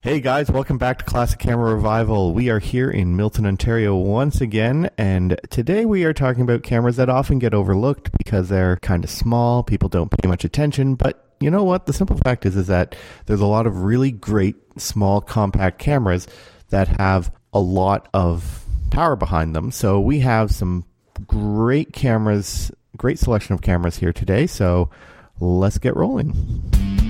Hey guys, welcome back to Classic Camera Revival. We are here in Milton, Ontario once again, and today we are talking about cameras that often get overlooked because they're kind of small, people don't pay much attention, but you know what? The simple fact is that there's a lot of really great small compact cameras that have a lot of power behind them. So we have some great cameras, great selection of cameras here today, so let's get rolling.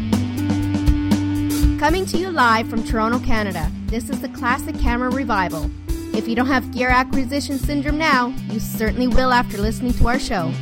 Coming to you live from Toronto, Canada, this is the Classic Camera Revival. If you don't have gear acquisition syndrome now, you certainly will after listening to our show.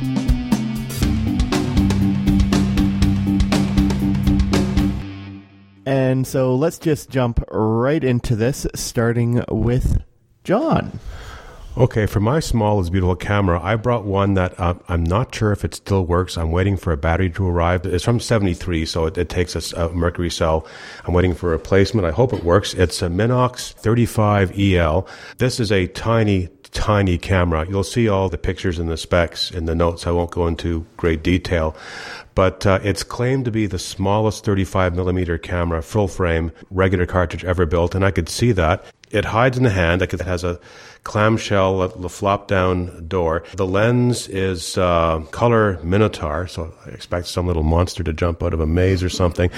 And so let's just jump right into this, starting with John. Okay, for my small is beautiful camera, I brought one that I'm not sure if it still works. I'm waiting for a battery to arrive. It's from 73, so it takes a mercury cell. I'm waiting for a replacement. I hope it works. It's a Minox 35EL. This is a tiny camera. You'll see all the pictures and the specs in the notes. I won't go into great detail. But it's claimed to be the smallest 35mm camera, full frame, regular cartridge ever built, and I could see that. It hides in the hand. It has a clamshell, a flop down door. The lens is color Minotaur, so I expect some little monster to jump out of a maze or something.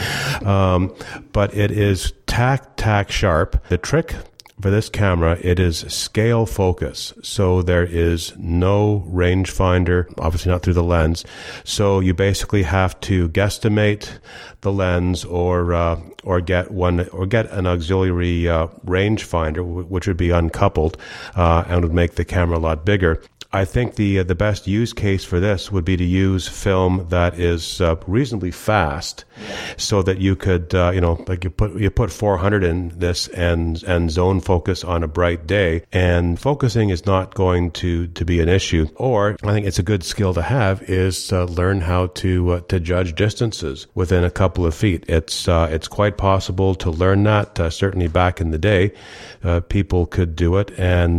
But it is tack sharp. The trick for this camera, it is scale focus, so there is no rangefinder, obviously not through the lens. So you basically have to guesstimate the lens, or get an auxiliary rangefinder, which would be uncoupled, and would make the camera a lot bigger. I think the best use case for this would be to use film that is reasonably fast, so that you could like you put 400 in this and zone focus on a bright day, and focusing is not going to be an issue. Or I think it's a good skill to have is learn how to judge distances within a couple of feet. It's quite possible to learn that. Certainly back in the day, people could do it and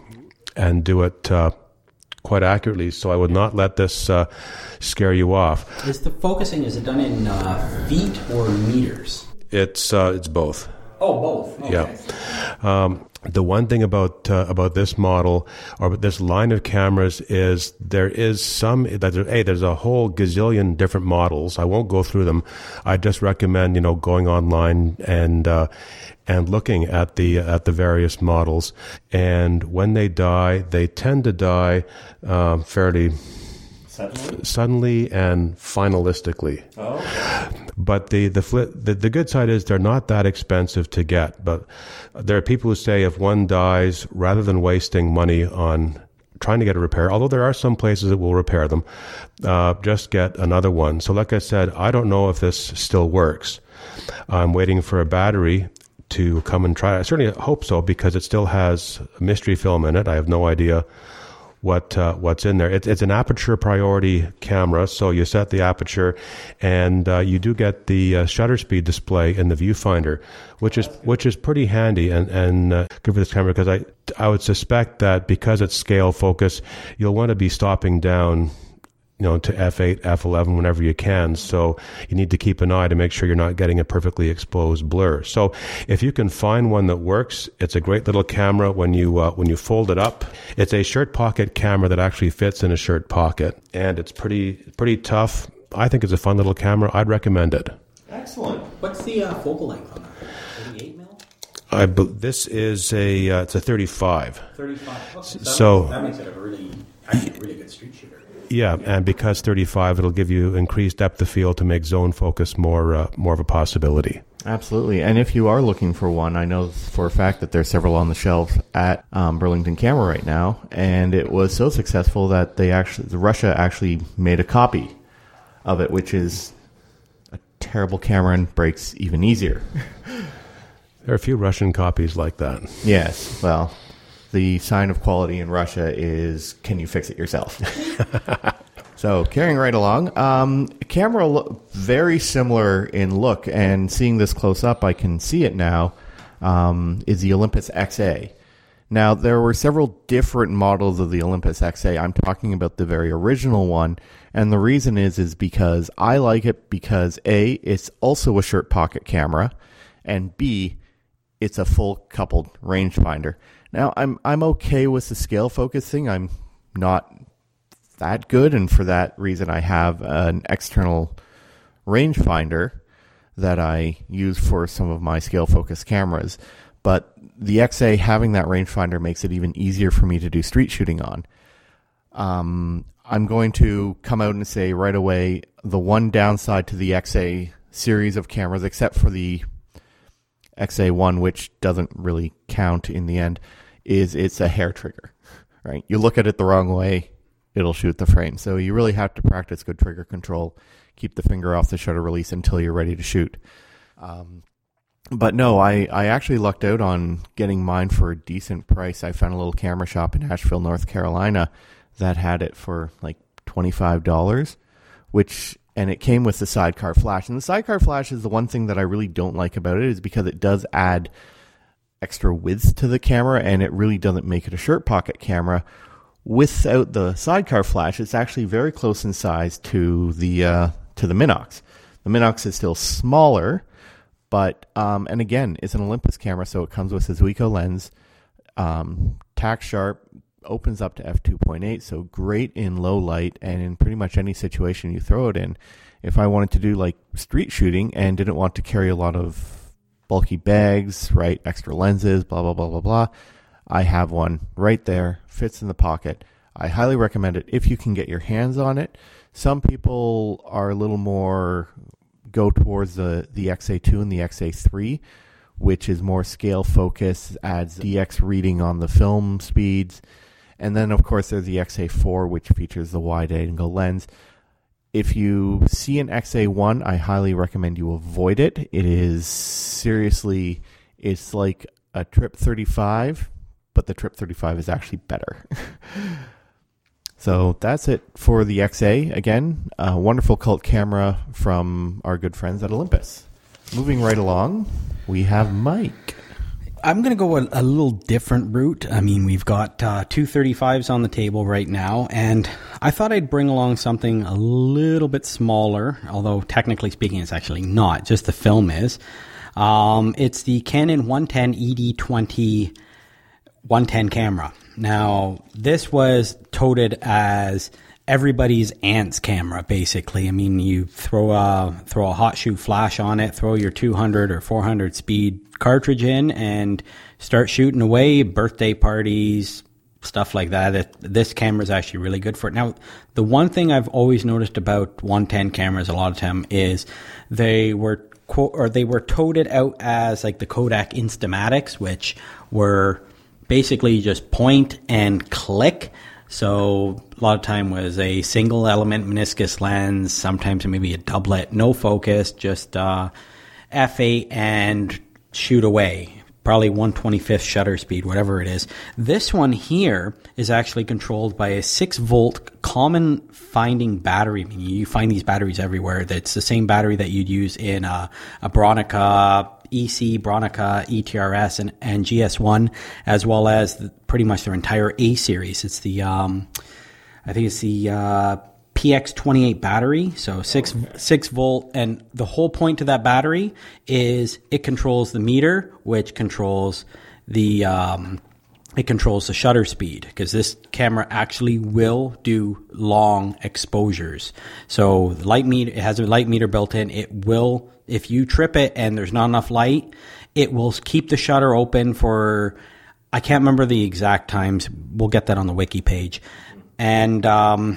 do it quite accurately, so I would not let this scare you off. Is the focusing, is it done in feet or meters? It's both. Oh, both. Okay. Yeah. The one thing about this model or this line of cameras is there's a whole gazillion different models. I won't go through them. I just recommend going online and looking at the various models. And when they die, they tend to die fairly suddenly and finalistically. Oh. But the good side is they're not that expensive to get. But there are people who say if one dies, rather than wasting money on trying to get a repair, although there are some places that will repair them, just get another one. So like I said, I don't know if this still works. I'm waiting for a battery to come and try it. I certainly hope so, because it still has mystery film in it. I have no idea what's in there. It's an aperture priority camera, so you set the aperture, and you do get the shutter speed display in the viewfinder, which is pretty handy and good for this camera, because I would suspect that because it's scale focus, you'll want to be stopping down to f8, f11 whenever you can. So you need to keep an eye to make sure you're not getting a perfectly exposed blur. So if you can find one that works, it's a great little camera when you fold it up. It's a shirt pocket camera that actually fits in a shirt pocket, and it's pretty tough. I think it's a fun little camera. I'd recommend it. Excellent. What's the focal length on that? 38 mil? This is it's a 35. 35. Okay. So that makes it a really good street shooter. Yeah, and because 35, it'll give you increased depth of field to make zone focus more of a possibility. Absolutely. And if you are looking for one, I know for a fact that there's several on the shelf at Burlington Camera right now, and it was so successful that Russia actually made a copy of it, which is a terrible camera and breaks even easier. There are a few Russian copies like that. Yes, well, the sign of quality in Russia is, can you fix it yourself? So, carrying right along, camera very similar in look, and seeing this close up, I can see it now, is the Olympus XA. Now, there were several different models of the Olympus XA. I'm talking about the very original one, and the reason is because I like it because A, it's also a shirt pocket camera, and B, it's a full coupled rangefinder. Now, I'm okay with the scale focus thing. I'm not that good, and for that reason, I have an external rangefinder that I use for some of my scale focus cameras. But the XA having that rangefinder makes it even easier for me to do street shooting on. I'm going to come out and say right away, the one downside to the XA series of cameras, except for the XA1, which doesn't really count in the end, is it's a hair trigger, right? You look at it the wrong way, it'll shoot the frame. So you really have to practice good trigger control, keep the finger off the shutter release until you're ready to shoot. But no, I actually lucked out on getting mine for a decent price. I found a little camera shop in Asheville, North Carolina that had it for like $25, and it came with the sidecar flash. And the sidecar flash is the one thing that I really don't like about it, is because it does add extra width to the camera, and it really doesn't make it a shirt pocket camera. Without the sidecar flash, it's actually very close in size to the Minox. The Minox is still smaller, but and again, it's an Olympus camera, so it comes with a Zuiko lens, tack sharp, opens up to f2.8, so great in low light and in pretty much any situation you throw it in. If I wanted to do like street shooting and didn't want to carry a lot of bulky bags, right, extra lenses, blah, blah, blah, blah, blah, I have one right there, fits in the pocket. I highly recommend it if you can get your hands on it. Some people are a little more, go towards the XA2 and the XA3, which is more scale focus, adds DX reading on the film speeds. And then, of course, there's the XA4, which features the wide-angle lens. If you see an XA1, I highly recommend you avoid it. It is seriously, it's like a Trip 35, but the Trip 35 is actually better. So that's it for the XA. Again, a wonderful cult camera from our good friends at Olympus. Moving right along, we have Mike. I'm going to go a little different route. I mean, we've got two 35s on the table right now, and I thought I'd bring along something a little bit smaller, although technically speaking it's actually not, just the film is. It's the Canon 110 ED20 110 camera. Now, this was touted as everybody's aunt's camera, basically. I mean, you throw a hot shoe flash on it, throw your 200 or 400 speed cartridge in, and start shooting away. Birthday parties, stuff like that. This camera is actually really good for it. Now, the one thing I've always noticed about 110 cameras a lot of time is they were touted out as like the Kodak Instamatics, which were basically just point and click. So a lot of time was a single element meniscus lens, sometimes maybe a doublet, no focus, just f8 and shoot away. Probably 1/25th shutter speed, whatever it is. This one here is actually controlled by a 6-volt common finding battery. I mean, you find these batteries everywhere. That's the same battery that you'd use in a Bronica EC, Bronica ETRS, and GS1, as well as pretty much their entire A series. It's the I think it's the PX28 battery, so 6 volt, and the whole point to that battery is it controls the meter, which controls the shutter speed, because this camera actually will do long exposures. So the light meter, it has a light meter built in. It will, if you trip it and there's not enough light, it will keep the shutter open for, I can't remember the exact times. We'll get that on the wiki page, and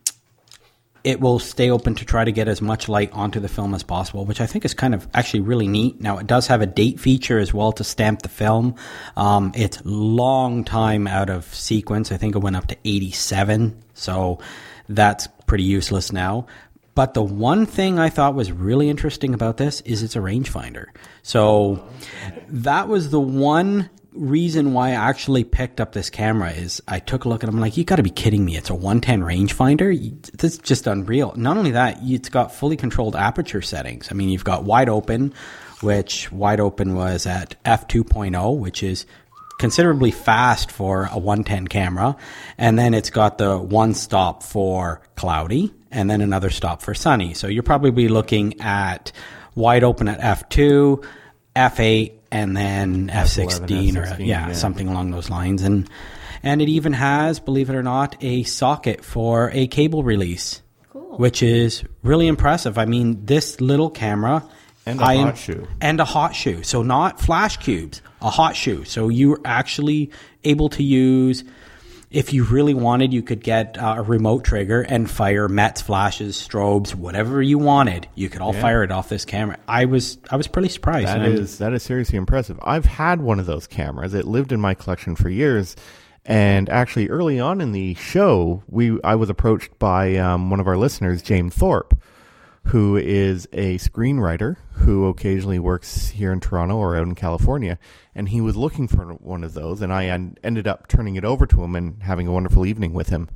it will stay open to try to get as much light onto the film as possible, which I think is kind of actually really neat. Now, it does have a date feature as well to stamp the film. It's long time out of sequence. I think it went up to 87, so that's pretty useless now. But the one thing I thought was really interesting about this is it's a rangefinder. So that was the one reason why I actually picked up this camera. Is I took a look at it, I'm like, you got to be kidding me. It's a 110 rangefinder? This is just unreal. Not only that, it's got fully controlled aperture settings. I mean, you've got wide open, which wide open was at f2.0, which is considerably fast for a 110 camera. And then it's got the one stop for cloudy and then another stop for sunny. So you're probably looking at wide open at f2, f8, and then F16 or F16, something along those lines. And it even has, believe it or not, a socket for a cable release, which is really impressive. I mean, this little camera and a hot shoe. So not flash cubes, a hot shoe. So you're actually able to use, if you really wanted, you could get a remote trigger and fire METs, flashes, strobes, whatever you wanted. You could all fire it off this camera. I was pretty surprised. That is seriously impressive. I've had one of those cameras. It lived in my collection for years. And actually, early on in the show, I was approached by one of our listeners, James Thorpe, who is a screenwriter who occasionally works here in Toronto or out in California. And he was looking for one of those, and I ended up turning it over to him and having a wonderful evening with him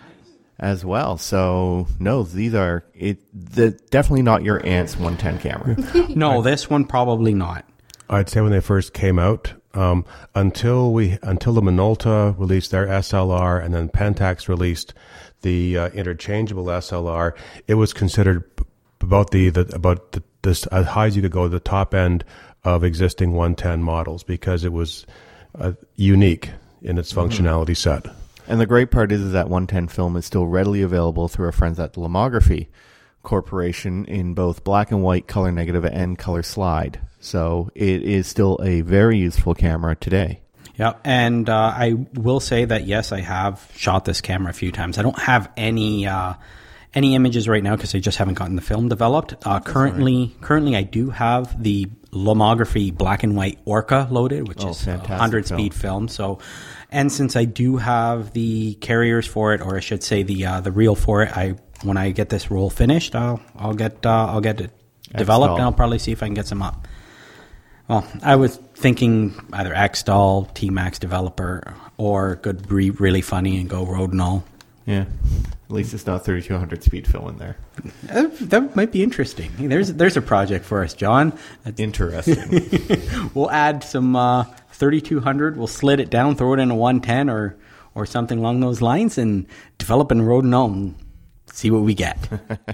as well. So, no, these are definitely not your aunt's 110 camera. No, this one probably not. I'd say when they first came out, until the Minolta released their SLR and then Pentax released the interchangeable SLR, it was considered about this as high as you could go, the top end of existing 110 models, because it was unique in its functionality set. And the great part is that 110 film is still readily available through our friends at Lomography Corporation in both black and white, color negative, and color slide. So it is still a very useful camera today. Yeah, and I will say that, yes, I have shot this camera a few times. I don't have any images right now because I just haven't gotten the film developed. Currently, I do have the Lomography black and white Orca loaded, which is 100-speed film. So, and since I do have the carriers for it, or I should say the reel for it, when I get this roll finished, I'll get it developed, and I'll probably see if I can get some up. Well, I was thinking either Xstall, T-Max developer, or could be really funny and go Rodinal. Yeah, at least it's not 3200 speed film in there. That might be interesting. There's a project for us, John. That's interesting. We'll add some 3200. We'll slit it down, throw it in a 110 or something along those lines, and develop in Rodinal and see what we get.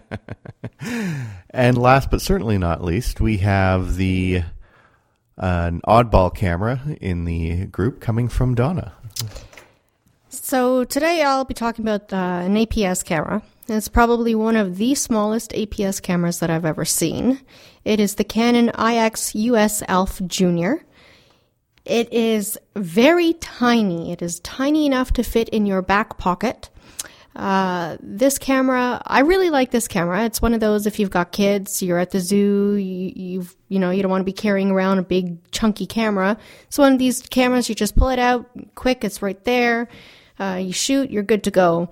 And last but certainly not least, we have an oddball camera in the group coming from Donna. So today I'll be talking about an APS camera. It's probably one of the smallest APS cameras that I've ever seen. It is the Canon IX US ELPH Junior. It is very tiny. It is tiny enough to fit in your back pocket. This camera, I really like this camera. It's one of those, if you've got kids, you're at the zoo, you don't want to be carrying around a big chunky camera. So one of these cameras, you just pull it out quick, it's right there. You shoot, you're good to go.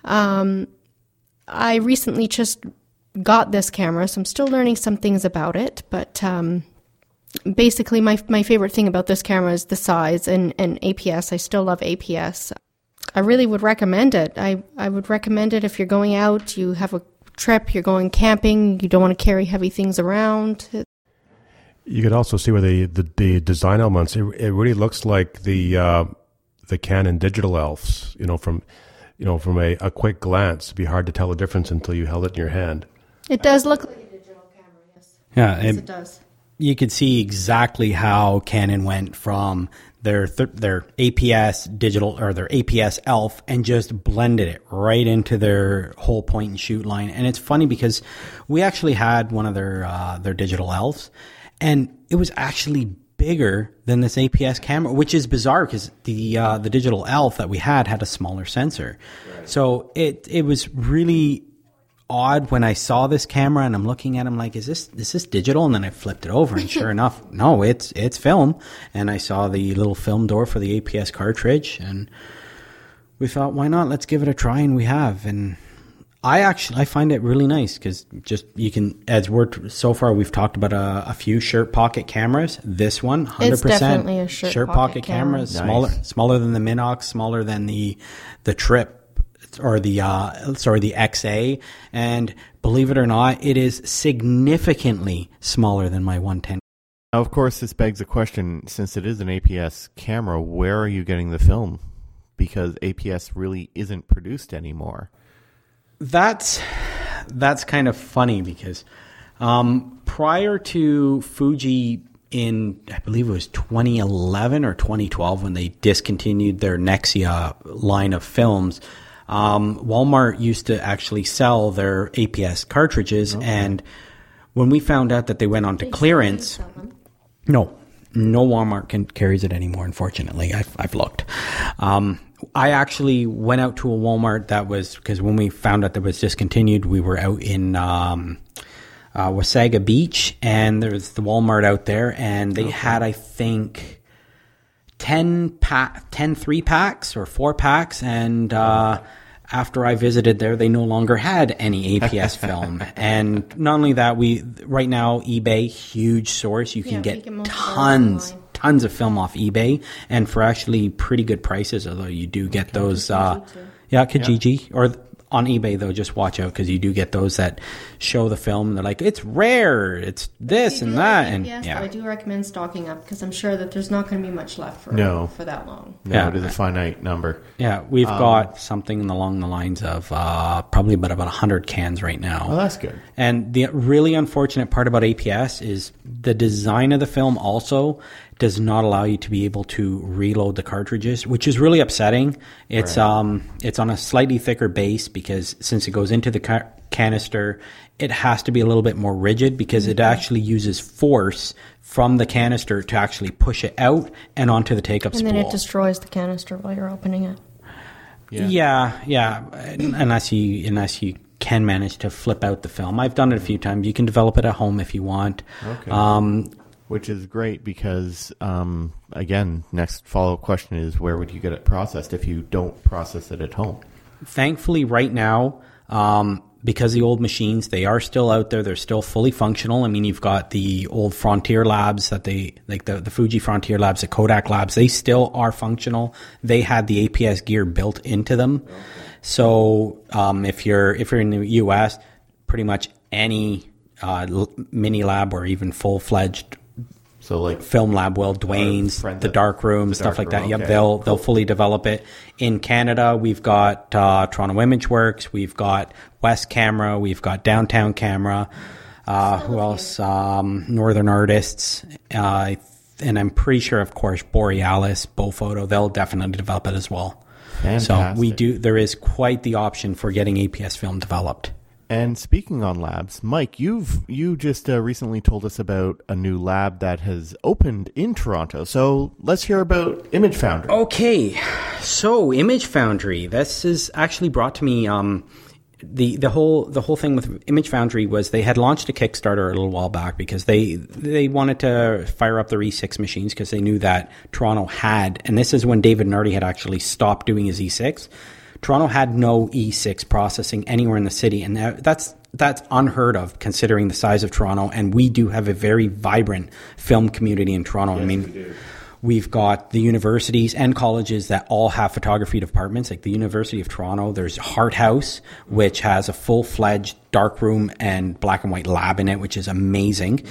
I recently just got this camera, so I'm still learning some things about it, but basically my favorite thing about this camera is the size and APS. I still love APS. I really would recommend it. I would recommend it if you're going out, you have a trip, you're going camping, you don't want to carry heavy things around. You could also see where the design elements, it really looks like the Canon digital ELPHs, from a quick glance. It'd be hard to tell the difference until you held it in your hand. It does look like a digital camera, yes. Yeah, yes, it does. You could see exactly how Canon went from their APS digital or their APS ELPH and just blended it right into their whole point and shoot line. And it's funny because we actually had one of their digital ELPHs, and it was actually bigger than this APS camera, which is bizarre because the digital ELPH that we had a smaller sensor. Right. So it was really odd when I saw this camera, and I'm looking at him like, is this digital? And then I flipped it over, and sure enough, no, it's film. And I saw the little film door for the APS cartridge, and we thought, why not? Let's give it a try, and we have. And I find it really nice because you can, as so far we've talked about a few shirt pocket cameras. This one, 100%, it's definitely a shirt pocket camera. Nice. Smaller than the Minox, smaller than the Trip. Or the XA, and believe it or not, it is significantly smaller than my 110. Now, of course, this begs a question, since it is an APS camera, where are you getting the film? Because APS really isn't produced anymore. That's kind of funny because prior to Fuji in, I believe it was 2011 or 2012 when they discontinued their Nexia line of films. Walmart used to actually sell their APS cartridges, and when we found out that they went on to clearance, no Walmart carries it anymore. Unfortunately, I've looked. I actually went out to a Walmart that was, because when we found out that it was discontinued, we were out in Wasaga Beach, and there's the Walmart out there, and they had, I think, 10 3-packs or 4-packs, and after I visited there, they no longer had any APS film. And not only that, right now, eBay, huge source. You can get tons of film off eBay, and for actually pretty good prices, although you do get those, Kijiji, or on eBay, though, just watch out, because you do get those that show the film. They're like, it's rare, it's this and that. And yes, I do recommend stocking up, because I'm sure that there's not going to be much left for that long. No, it is a finite number. Yeah, we've got something along the lines of probably about 100 cans right now. Oh, that's good. And the really unfortunate part about APS is the design of the film also does not allow you to be able to reload the cartridges, which is really upsetting. It's it's on a slightly thicker base, because since it goes into the canister, it has to be a little bit more rigid, because it actually uses force from the canister to actually push it out and onto the take-up spool. And then it destroys the canister while you're opening it. Yeah. Unless you can manage to flip out the film. I've done it a few times. You can develop it at home if you want. Okay. Which is great, because, again, next follow-up question is, where would you get it processed if you don't process it at home? Thankfully, right now, because the old machines, they are still out there. They're still fully functional. I mean, you've got the old Frontier labs that the Fuji Frontier labs, the Kodak labs, they still are functional. They had the APS gear built into them. Okay. So if you're in the U.S., pretty much any mini lab or even full-fledged film lab, Dwayne's, the dark room, stuff like that. Okay. Yep, they'll fully develop it. In Canada, we've got Toronto ImageWorks, we've got West Camera, we've got Downtown Camera. Who else? Northern Artists, and I'm pretty sure, of course, Borealis, Bowphoto. They'll definitely develop it as well. Fantastic. So there is quite the option for getting APS film developed. And speaking on labs, Mike, you just recently told us about a new lab that has opened in Toronto. So let's hear about Image Foundry. Okay, so Image Foundry. This is actually brought to me. The whole thing with Image Foundry was they had launched a Kickstarter a little while back, because they wanted to fire up their E6 machines, because they knew that Toronto had, and this is when David Nardi had actually stopped doing his E6. Toronto had no E6 processing anywhere in the city, and that's unheard of considering the size of Toronto, and we do have a very vibrant film community in Toronto. Yes, I mean, we've got the universities and colleges that all have photography departments, like the University of Toronto. There's Hart House, which has a full-fledged darkroom and black and white lab in it, which is amazing.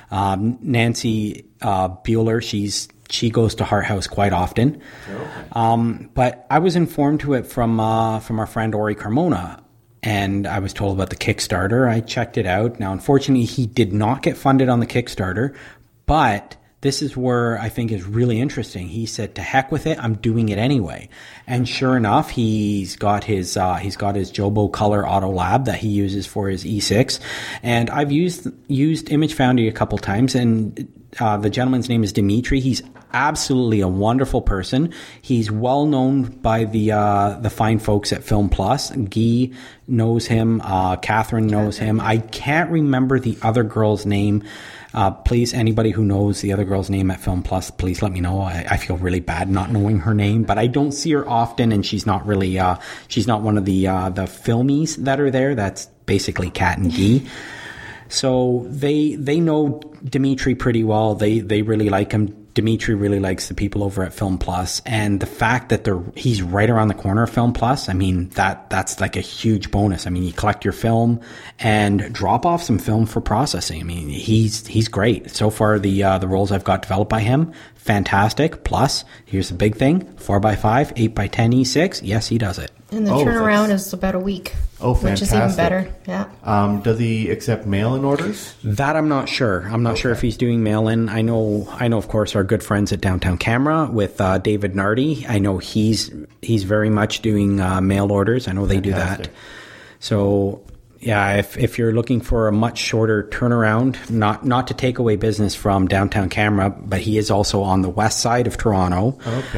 Nancy Bueller, she goes to Hart House quite often. Okay. But I was informed to it from our friend Ori Carmona, and I was told about the Kickstarter. I checked it out. Now, unfortunately, he did not get funded on the Kickstarter, but this is where I think is really interesting. He said, "To heck with it, I'm doing it anyway." And sure enough, he's got his Jobo Color Auto Lab that he uses for his E6, and I've used Image Foundry a couple times, and the gentleman's name is Dimitri. He's absolutely a wonderful person. He's well known by the fine folks at Film Plus. Guy knows him. Catherine knows him. I can't remember the other girl's name. Please, anybody who knows the other girl's name at Film Plus, please let me know. I feel really bad not knowing her name, but I don't see her often, and she's not really she's not one of the filmies that are there. That's basically Kat and Guy. So they know Dimitri pretty well. They really like him. Dimitri really likes the people over at Film Plus, and the fact that he's right around the corner of Film Plus, I mean, that's like a huge bonus. I mean, you collect your film and drop off some film for processing. I mean, he's great. So far, the roles I've got developed by him, fantastic. Plus, here's the big thing, 4x5, 8x10 E6. Yes, he does it. And the turnaround is about a week. Oh, fantastic. Which is even better. Yeah. Does he accept mail-in orders? That I'm not sure. I'm not sure if he's doing mail-in. I know, of course, our good friends at Downtown Camera with David Nardi. I know he's very much doing mail orders. I know they do that. So, yeah, if you're looking for a much shorter turnaround, not to take away business from Downtown Camera, but he is also on the west side of Toronto.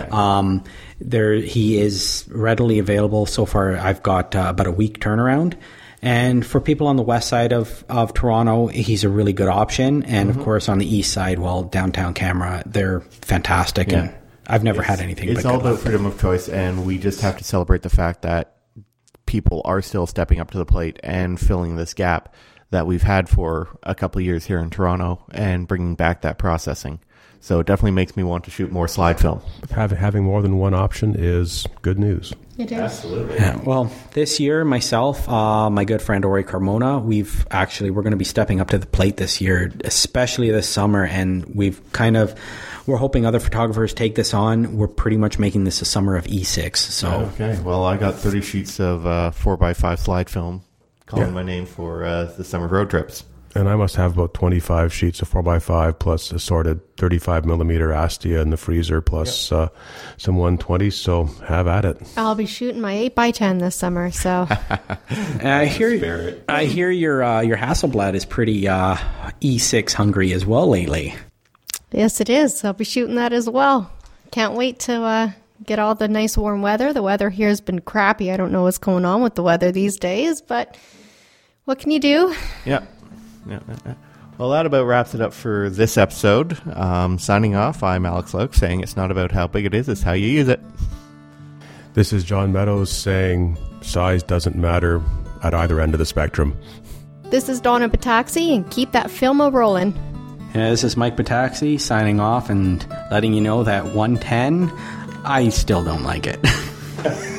Okay. He is readily available. So far, I've got about a week turnaround. And for people on the west side of Toronto, he's a really good option. And, of course, on the east side, Downtown Camera, they're fantastic. Yeah. And I've never had anything but It's all about freedom of choice, and we just have to celebrate the fact that people are still stepping up to the plate and filling this gap that we've had for a couple of years here in Toronto and bringing back that processing. So it definitely makes me want to shoot more slide film. Having more than one option is good news. It is. Absolutely. Yeah, well, this year, myself, my good friend Ori Carmona, we're going to be stepping up to the plate this year, especially this summer, and we're hoping other photographers take this on. We're pretty much making this a summer of E6. So okay, well, I got 30 sheets of 4x5 slide film calling my name for the summer road trips. And I must have about 25 sheets of 4x5 plus assorted 35 millimeter Astia in the freezer plus some 120s. So have at it. I'll be shooting my 8x10 this summer. So I hear your Hasselblad is pretty E6 hungry as well lately. yes, it is. I'll be shooting that as well. Can't wait to get all the nice warm weather. The weather here has been crappy. I don't know what's going on with the weather these days, but what can you do? Yeah. Well, that about wraps it up for this episode. Signing off, I'm Alex Loke, saying it's not about how big it is, it's how you use it. This is John Meadows saying size doesn't matter at either end of the spectrum. This is Donna Bataxi, and keep that film a-rolling. Yeah, this is Mike Bataxi signing off and letting you know that 110, I still don't like it.